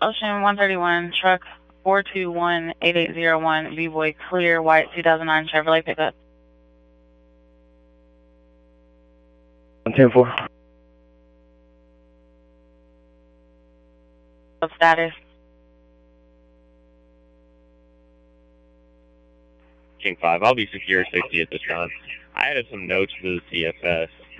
Ocean 131, truck 421-8801, V-Boy clear, white 2009 Chevrolet pickup. 110-4. Status. King 5, I'll be secure 60 at this time. I added some notes to the CFS.